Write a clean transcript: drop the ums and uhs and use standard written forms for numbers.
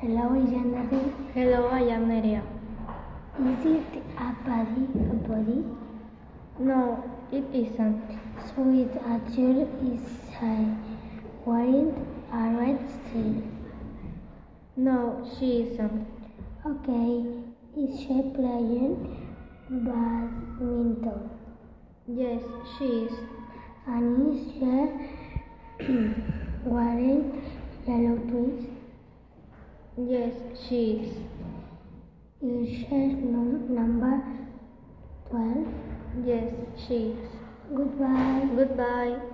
Hello, Janati. Hello, I am Nerea. Is it a body? No, it isn't. So it actually is wearing a red steel. No, she isn't. Okay, is she playing badminton? Yes, she is. And is she wearing yellow tweeds? Yes, she is. Is she number 12? Yes, she is. Goodbye. Goodbye.